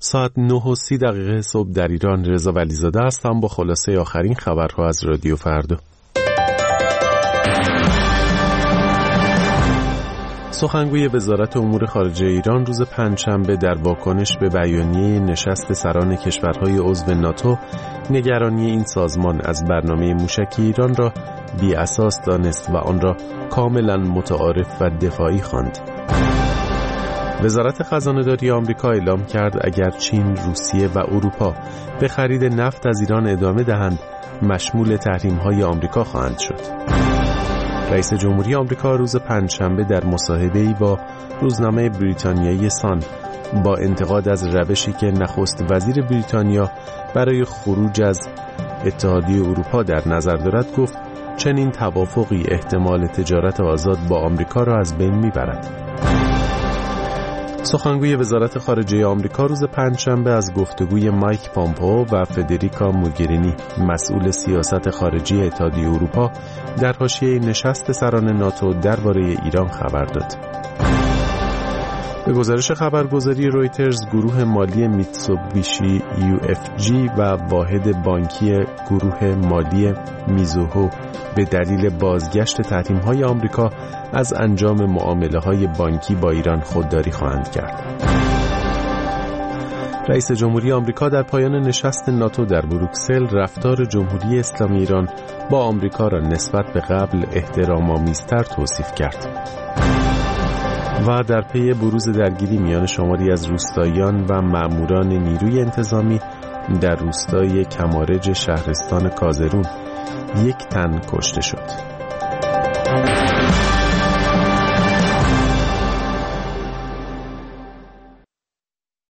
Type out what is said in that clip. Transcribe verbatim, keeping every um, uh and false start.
ساعت نه و سی دقیقه صبح در ایران. رضا ولیزاده هستم با خلاصه آخرین خبرها از رادیو فردا. سخنگوی وزارت امور خارجه ایران روز پنجشنبه در واکنش به بیانیه نشست سران کشورهای عضو ناتو نگرانی این سازمان از برنامه موشکی ایران را بی اساس دانست و آن را کاملا متعارف و دفاعی خواند. وزارت خزانه‌داری آمریکا اعلام کرد اگر چین، روسیه و اروپا به خرید نفت از ایران ادامه دهند، مشمول تحریم‌های آمریکا خواهند شد. رئیس جمهوری آمریکا روز پنجشنبه در مصاحبه‌ای با روزنامه بریتانیایی سان با انتقاد از روشی که نخست وزیر بریتانیا برای خروج از اتحادیه اروپا در نظر دارد گفت چنین توافقی احتمال تجارت آزاد با آمریکا را از بین میبرد. سخنگوی وزارت خارجه آمریکا روز پنجشنبه از گفتگوی مایک پامپئو و فدریکا موگرینی مسئول سیاست خارجی اتحادیه اروپا در حاشیه نشست سران ناتو درباره ایران خبر داد. به گزارش خبرگزاری رویترز، گروه مالی میتسوبیشی یو اف جی و واحد بانکی گروه مالی میزوهو به دلیل بازگشت تحریم‌های آمریکا از انجام معامله‌های بانکی با ایران خودداری خواهند کرد. رئیس جمهوری آمریکا در پایان نشست ناتو در بروکسل رفتار جمهوری اسلامی ایران با آمریکا را نسبت به قبل احترام‌آمیزتر توصیف کرد و در پی بروز درگیری میان شماری از روستاییان و ماموران نیروی انتظامی در روستای کمارج شهرستان کازرون یک تن کشته شد.